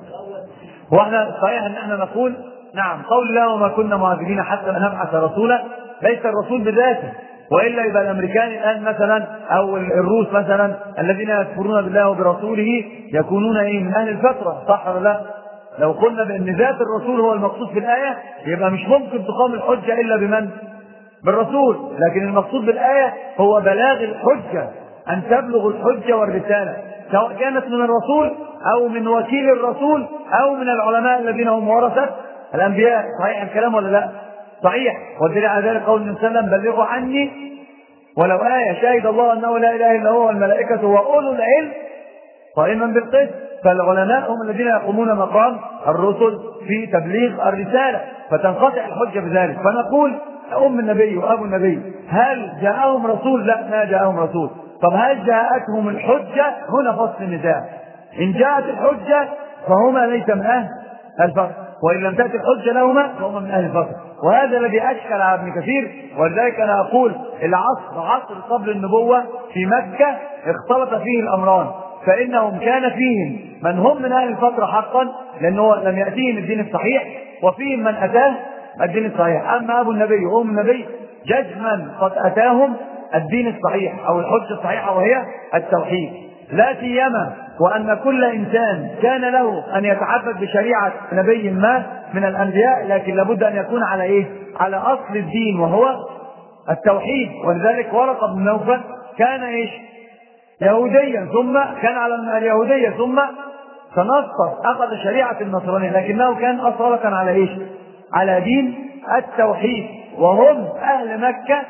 واحنا صحيح ان احنا نقول نعم قول الله وما كنا معذبين حتى نبعث رسولا، ليس الرسول بذاته، والا يبقى الامريكان الان مثلا او الروس مثلا الذين يكفرون بالله وبرسوله يكونون ايه من اهل الفتره، صح ولا لا؟ لو قلنا بان ذات الرسول هو المقصود في الايه يبقى مش ممكن تقام الحجه الا بمن؟ بالرسول. لكن المقصود بالايه هو بلاغ الحجه، ان تبلغ الحجه والرساله، سواء كانت من الرسول او من وكيل الرسول او من العلماء الذين هم ورثه الانبياء. صحيح الكلام ولا لا؟ صحيح. والدليل على ذلك قول النبي صلى الله عليه وسلم بلغوا عني ولو آية شهد الله انه لا اله الا هو والملائكه واولو العلم قائما بالقسط. فالعلماء هم الذين يقومون مقام الرسل في تبليغ الرساله، فتنقطع الحجه بذلك. فنقول ام النبي وابو النبي هل جاءهم رسول؟ لا، ما جاءهم رسول. طب هل جاءتهم الحجه؟ هنا فصل النزاع. ان جاءت الحجه فهما ليس من اهل الفتره، وان لم تاتي الحجه لهما فهما من اهل الفتره. وهذا الذي اشكل على ابن كثير. ولذلك انا اقول العصر عصر قبل النبوه في مكه اختلط فيه الامران، فانهم كان فيهم من هم من اهل الفتره حقا لانه لم ياتيهم الدين الصحيح، وفيهم من اتاه الدين الصحيح. اما ابو النبي وام النبي جزما قد اتاهم الدين الصحيح او الحجه الصحيحه وهي التوحيد، لا سيما وان كل انسان كان له ان يتعبد بشريعه نبي ما من الانبياء، لكن لابد ان يكون على ايه؟ على اصل الدين وهو التوحيد. ولذلك ورقه بن نوفل كان ايش؟ يهوديا ثم كان على اليهوديه ثم تنصر اخذ شريعه النصرانيه، لكنه كان اصاله على ايش؟ على دين التوحيد. وهم اهل مكه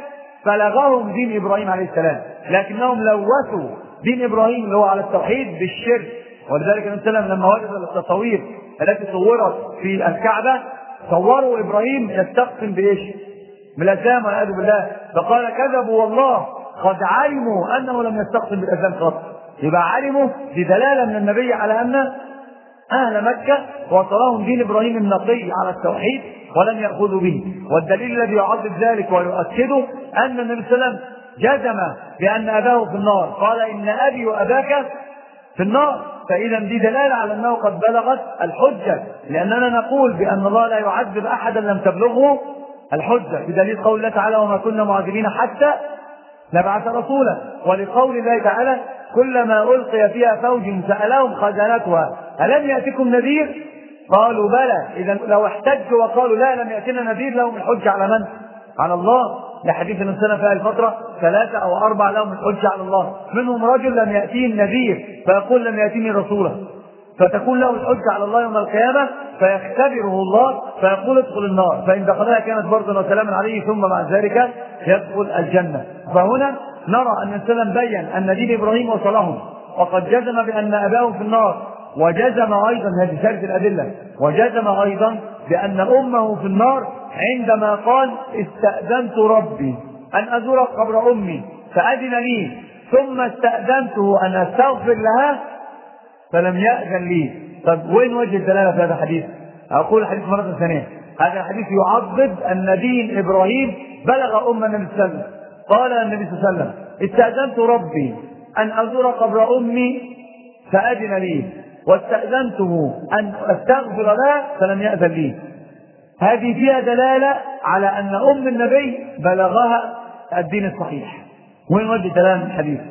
بلغهم دين ابراهيم عليه السلام، لكنهم لوثوا دين ابراهيم اللي هو على التوحيد بالشرك. ولذلك النبي صلى الله عليه وسلم لما وجد التصاوير التي صورت في الكعبه صوروا ابراهيم يستقسم بايش؟ بالاثام والعياذ بالله، فقال كذبوا والله قد علموا انه لم يستقسم بالاثام قط. يبقى علموا بدلاله من النبي على ان اهل مكه وصلهم دين ابراهيم النقي على التوحيد ولم ياخذوا به. والدليل الذي يعضد ذلك ويؤكده ان النبي صلى الله عليه وسلم جزم بان اباه في النار، قال ان ابي واباك في النار. فاذا دي دلاله على انه قد بلغت الحجه، لاننا نقول بان الله لا يعذب احدا لم تبلغه الحجه، بدليل قول الله تعالى وما كنا معذبين حتى نبعث رسولا. ولقول الله تعالى كلما القي فيها فوج سالهم خزنتها الم ياتكم نذير قالوا بلى. اذا لو احتجوا وقالوا لا لم ياتنا نذير لهم الحجه على من؟ على الله. لحديث النبي صلى الله عليه وسلم في الفتره ثلاثه او اربعه لهم الحجه على الله، منهم رجل لم ياتيه النذير فيقول لم ياتيني رسولا، فتكون له الحجه على الله يوم القيامه فيختبره الله فيقول ادخل النار، فان دخلها كانت بردا وسلاما عليه ثم بعد ذلك يدخل الجنه. فهنا نرى ان النبي صلى الله عليه وسلم بين ان دين ابراهيم وصلهم، وقد جزم بان اباه في النار، وجزم ايضا هذه ثالث الادله، وجزم ايضا بان امه في النار عندما قال استاذنت ربي ان ازور قبر امي فاذن لي ثم استاذنته ان استغفر لها فلم ياذن لي. طب وين وجه الدلاله في هذا الحديث؟ اقول الحديث مره ثانيه. هذا الحديث يعضد ان دين ابراهيم بلغ ام النبي صلى الله عليه وسلم. قال النبي صلى الله عليه وسلم استاذنت ربي ان ازور قبر امي فاذن لي واستاذنته ان استغفر لها فلم ياذن لي. هذه فيها دلاله على ان ام النبي بلغها الدين الصحيح. وين وجه دلاله الحديث؟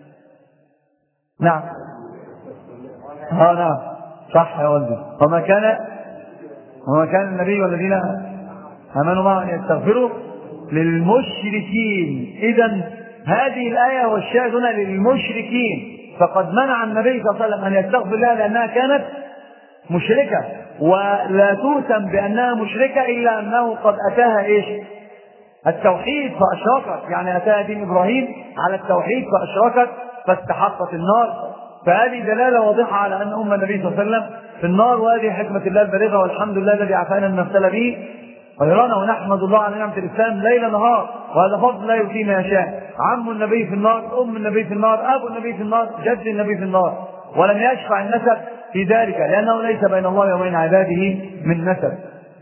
نعم ها نعم صح يا ولدي. وما كان وما كان النبي والذين امنوا معه ان يستغفروا للمشركين. اذا هذه الايه والشاهد هنا للمشركين، فقد منع النبي صلى الله عليه وسلم ان يستغفر لها لانها كانت مشركه، ولا توسم بانها مشركه الا انه قد اتاها ايش؟ التوحيد فاشركت، يعني اتاها دين ابراهيم على التوحيد فاشركت فاستحقت النار. فهذه دلاله واضحه على ان ام النبي صلى الله عليه وسلم في النار، وهذه حكمه الله البالغه، والحمد لله الذي عافانا مما ابتلى به ويرانا ونحمد الله على نعمة الإسلام ليل نهار، وهذا فضل لا يؤتيه من يشاء. عم النبي في النار، أم النبي في النار، أبو النبي في النار، جد النبي في النار، ولم يشفع النسب في ذلك لأنه ليس بين الله وبين عباده من نسب.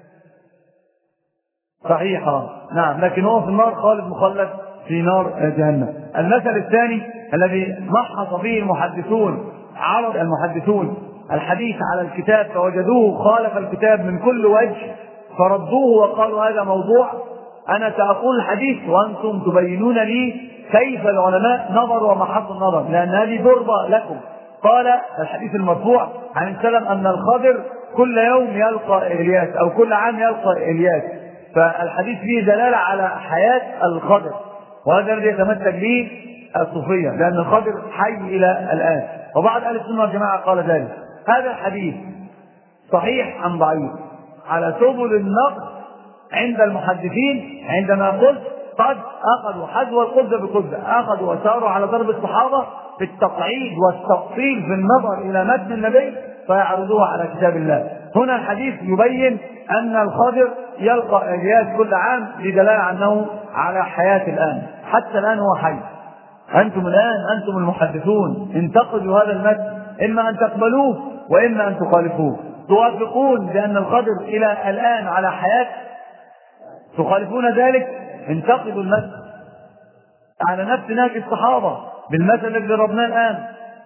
صحيح نعم، لكن هو في النار خالد مخلد في نار جهنم. المثل الثاني الذي محص به المحدثون، عرض المحدثون الحديث على الكتاب فوجدوه خالف الكتاب من كل وجه فردوه وقالوا هذا موضوع، أنا سأقول الحديث وأنتم تبينون لي كيف العلماء نظروا ومحط النظر، لأن هذه ضربة لكم. قال الحديث المرفوع عن السلام أن الخضر كل يوم يلقى إلياس أو كل عام يلقى إلياس، فالحديث فيه دلالة على حياة الخضر، وهذا الذي يتمسك به الصوفية لأن الخضر حي إلى الآن. وبعض أهل السنة والجماعة قال ذلك. هذا الحديث صحيح أم ضعيف؟ على سبل النقد عند المحدثين عندما قلت قد أخذوا حذو القدة بقدة، أخذوا وساروا على ضرب الصحابة في التقعيد والتفصيل في النظر إلى متن النبي فيعرضوها على كتاب الله. هنا الحديث يبين أن الخضر يلقى إلياس كل عام لدلالة أنه على حياة الآن، حتى الآن هو حي. أنتم الآن أنتم المحدثون انتقدوا هذا المتن، إما أن تقبلوه وإما أن تخالفوه. توافقون بأن الخضر إلى الآن على حياة، تخالفون ذلك، انتقدوا المتن على نفس نهج الصحابة بالمثل الذي ضربناه الآن.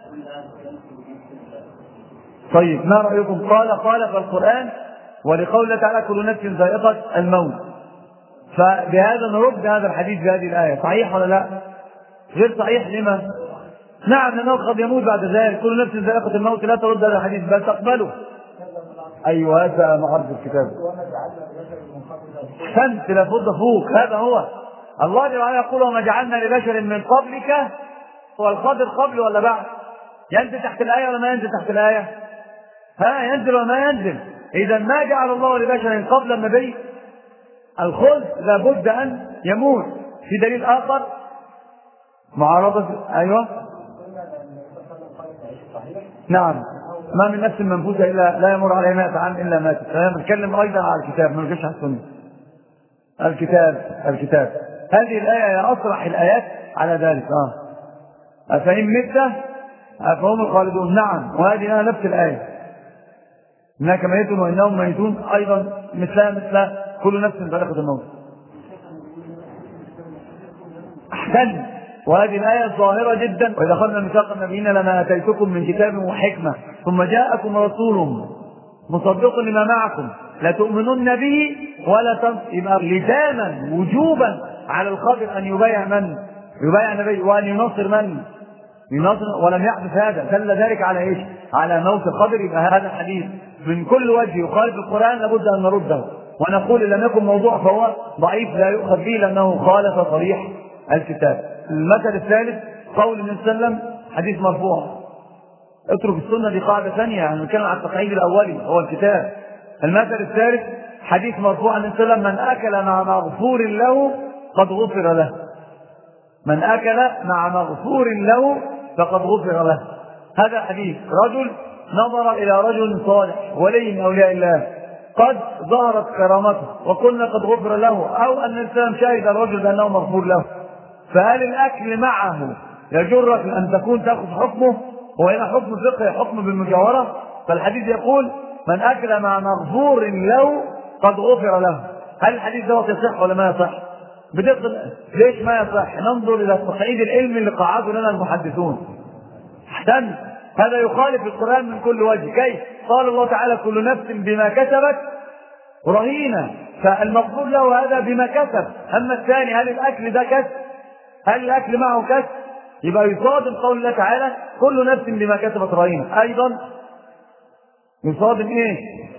طيب ما رأيكم؟ قال خالف القرآن ولقوله تعالى كل نفس ذائقة الموت، فبهذا نرد هذا الحديث بهذه الآية، صحيح ولا لا؟ غير صحيح. لما؟ نعم لأنه قد يموت بعد ذلك، كل نفس ذائقة الموت لا ترد هذا الحديث بل تقبله. أيوة هذا معرض الكتاب. أحسنت لابد فوق، هذا هو الله تعالى يقول وما جعلنا لبشر من قبلك. هو الخضر قبل ولا بعد؟ ينزل تحت الآية ولا ما ينزل تحت الآية؟ ها ينزل ولا ما ينزل؟ إذا ما جعل الله لبشر قبل النبي الخلد لابد أن يموت. في دليل آخر معارضة. أيوة نعم، ما من نفس منفوسة إلا لا يمر عليها مائة عام إلا ماتت. أنا بتكلم أيضا على الكتاب، ما نرجعش على السنة. الكتاب الكتاب هذه الآية هي أصرح الآيات على ذلك. آه أفإن مت فهم الخالدون. نعم، وهذه نفس الآية إنك ميت وإنهم ميتون، أيضا مثلها مثل كل نفس ذائقة الموت. أحسن، وهذه الآية ظاهرة جدا وإذا أخذنا ميثاق النبيين لما آتيتكم من كتاب وحكمة ثم جاءكم رسول مصدق لما معكم لتؤمنن به ولا تنصرون. يبقى لزاما وجوبا على الخضر أن يبايع من؟ يبايع النبي، وأن ينصر من؟ ينصر، ولم يحدث هذا. دل ذلك على إيش؟ على موت الخضر. يبقى هذا الحديث من كل وجه يخالف القرآن لابد أن نرده ونقول إن لم يكن موضوع فهو ضعيف لا يؤخذ به لأنه خالف صريح الكتاب. المثل الثالث قول النبي صلى الله عليه وسلم حديث مرفوع. اترك السنة دي قاعدة ثانية، يعني نتكلم عن التقعيد الأولي هو الكتاب. المثل الثالث حديث مرفوع عن النبي صلى الله عليه وسلم من أكل مع مغفور له قد غفر له. من أكل مع مغفور له فقد غفر له. هذا حديث رجل نظر إلى رجل صالح ولي من أولياء الله قد ظهرت كرامته وقلنا قد غفر له، أو أن الإنسان شاهد الرجل بأنه مغفور له، فهل الأكل معه يجرك أن تكون تأخذ حكمه؟ وهنا حكم فقهي، حكم بالمجاورة. فالحديث يقول من أكل مع مغفور له قد غفر له. هل الحديث ده يصح ولا ما يصح؟ بدقل ليش ما يصح؟ ننظر إلى التقعيد العلمي اللي قعدوا لنا المحدثون. احسن، هذا يخالف القرآن من كل وجه. كيف؟ قال الله تعالى كل نفس بما كسبت رهينة، فالمغفور له هذا بما كسب. أما الثاني هل الأكل ده كسب؟ هل الأكل معه كسب؟ يبقى يصادم قول الله تعالى كل نفس بما كسبت رهينة، أيضا يصادم إيه؟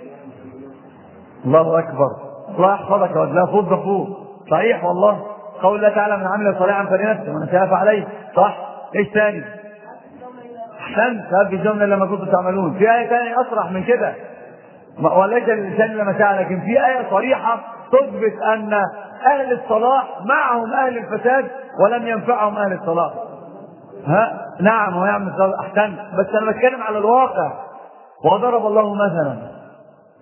الله أكبر، الله يحفظك لا فض فوق. صحيح والله، قول الله تعالى من عمل صالحا فلنفسه ومن ساء عليه. صح. ايش ثاني؟ احسنت، هذه الجمله لما كنتم تعملون. في ايه ثانيه اصرح من كده وليس الانسان لما سعى، لكن في ايه صريحه تثبت ان اهل الصلاح معهم اهل الفساد ولم ينفعهم اهل الصلاح. ها نعم ويعمل الصلاح. احسنت، بس انا بتكلم على الواقع. وضرب الله مثلا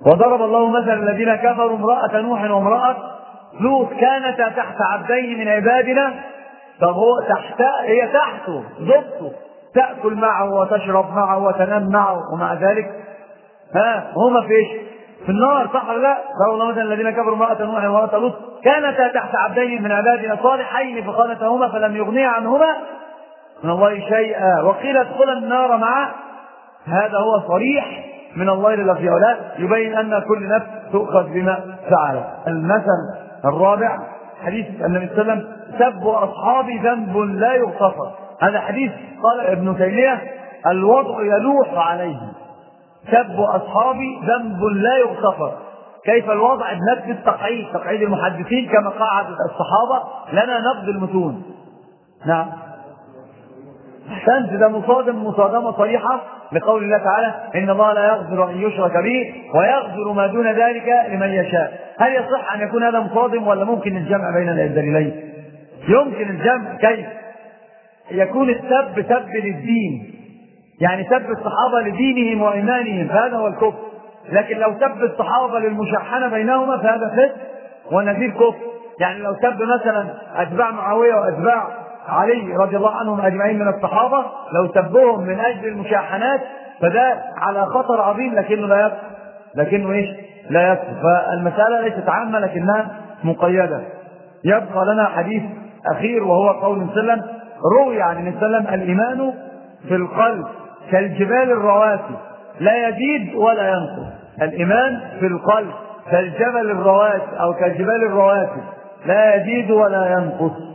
وضرب الله مثلا الذين كفروا امرأة نوح وامرأة لوط كانتا تحت عبدين من عبادنا. طب هو تحت، هي تحته ضبطه، تأكل معه وتشرب معه وتنام معه، ومع ذلك ها هما في ايش؟ في النار، صح ولا لا؟ ضرب الله مثلا الذين كفروا امرأة نوح وامرأة لوط كانتا تحت عبدين من عبادنا صالحين فخانتاهما فلم يغنيا عنهما من الله شيئا وقيل ادخلا النار معه. هذا هو صريح من الله للفظ لا يبين ان كل نفس تؤخذ بما فعل. المثل الرابع حديث النبي صلى الله عليه وسلم سب اصحابي ذنب لا يغتفر. هذا حديث قال ابن تيمية الوضع يلوح عليه، سب اصحابي ذنب لا يغتفر. كيف الوضع؟ بنفس التقعيد، تقعيد المحدثين كما قعد الصحابة لنا نقد المتون. نعم احسنت، ده مصادم مصادمة صريحة لقول الله تعالى إن الله لا يغفر أن يشرك به ويغفر ما دون ذلك لمن يشاء. هل يصح أن يكون هذا مصادم ولا ممكن الجمع بين الدليلين؟ يمكن الجمع. كيف؟ يكون السب سب للدين، يعني سب الصحابة لدينهم وإيمانهم فهذا هو الكفر، لكن لو سب الصحابة للمشاحنة بينهما فهذا فسق ونذير كفر. يعني لو سب مثلا أتباع معاوية وأتباع علي رضي الله عنهم أجمعين من الصحابة، لو سبهم من أجل المشاحنات فده على خطر عظيم، لكنه لا يكفر، لكنه إيش؟ لا يكفر. فالمسألة ليست عامة لكنها مقيدة. يبقى لنا حديث أخير وهو قول النبي صلى الله عليه وسلم، روي عن النبي صلى الله عليه وسلم الإيمان في القلب كالجبال الرواسي لا يزيد ولا ينقص. الإيمان في القلب كالجبل الرواسي أو كالجبال الرواسي لا يزيد ولا ينقص.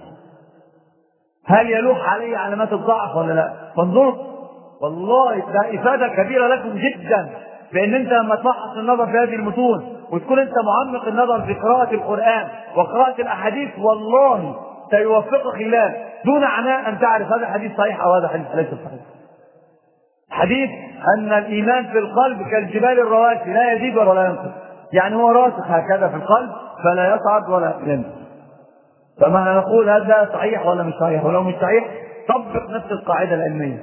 هل يلوح عليه علامات الضعف ولا لا؟ فانظر والله ده إفادة كبيرة لكم جدا، بأن أنت لما تفحص النظر في هذه المتون وتكون أنت معمق النظر في قراءة القرآن وقراءة الأحاديث والله سيوفقك الله دون عناء أن تعرف هذا حديث صحيح أو هذا حديث ليس صحيح. حديث أن الإيمان في القلب كالجبال الرواسي لا يزيد ولا ينقص، يعني هو راسخ هكذا في القلب فلا يصعد ولا ينقص. فما نقول هذا صحيح ولا مش صحيح؟ ولو مش صحيح طبق نفس القاعدة العلمية.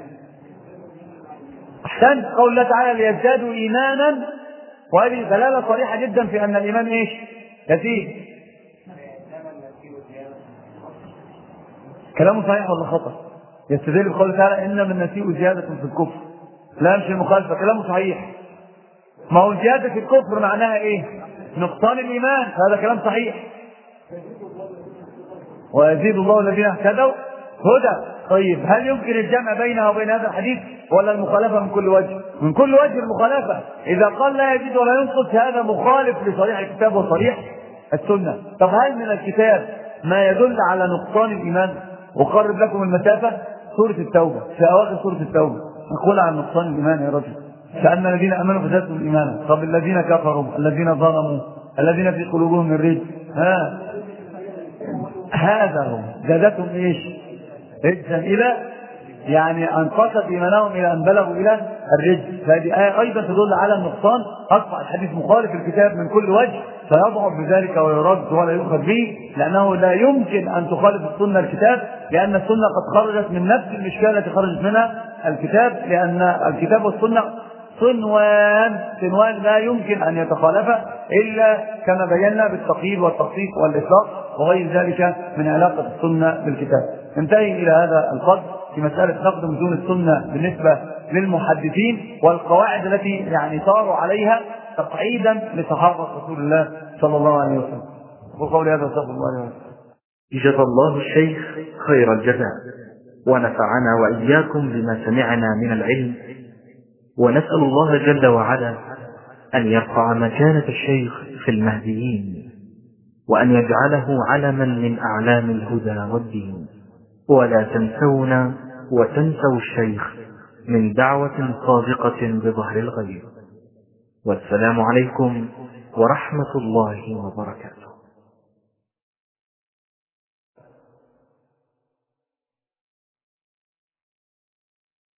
أحسن قول الله تعالى ليزدادوا إيمانا، وهذه دلالة صريحة جدا في أن الإيمان إيش؟ يزيد. كلامه صحيح ولا خطأ؟ يستدل بقول تعالى إن من نسيء زيادة في الكفر لا يمشي المخالفة. كلامه صحيح. ما هو زيادة في الكفر معناها إيه؟ نقصان الإيمان، هذا كلام صحيح. ويزيد الله الذين اهتدوا هدى. طيب هل يمكن الجمع بينها وبين هذا الحديث ولا المخالفة من كل وجه؟ من كل وجه المخالفة. إذا قال لا يزيد ولا ينقص هذا مخالف لصريح الكتاب وصريح السنة. طب هل من الكتاب ما يدل على نقصان الإيمان؟ أقرب لكم المسافة سورة التوبة، في أواخر سورة التوبة نقول عن نقصان الإيمان يا رجل، فأن الذين آمنوا فزادتهم إيمانا. طب الذين كفروا الذين ظلموا الذين في قلوبهم من رجس ها هذا هم زادتهم ايش؟ رجسا الى، يعني انقصت ايمانهم الى ان بلغوا الى الرجس. هذه آية ايضا تدل على النقصان. اصبح الحديث مخالف الكتاب من كل وجه فيضعف بذلك ويرد ولا يؤخذ به، لانه لا يمكن ان تخالف السنه الكتاب، لان السنه قد خرجت من نفس المشكله التي خرجت منها الكتاب، لان الكتاب والسنه صنوان صنوان لا يمكن ان يتخالف الا كما بينا بالتقييد والتخصيص والاطلاق وغير ذلك من علاقة السنة بالكتاب. انتهي إلى هذا القدر في مسألة نقد متون السنة بالنسبة للمحدثين والقواعد التي يعني صاروا عليها تقعيدا لصحابة رسول الله صلى الله عليه وسلم. وقول هذا صلى الله عليه وسلم. جزا الله الشيخ خير الجزاء ونفعنا وإياكم بما سمعنا من العلم، ونسأل الله جل وعلا أن يرفع مكانة الشيخ في المهديين وأن يجعله علما من أعلام الهدى والدين. ولا تنسونا وتنسوا الشيخ من دعوة صادقة بظهر الغيب. والسلام عليكم ورحمة الله وبركاته.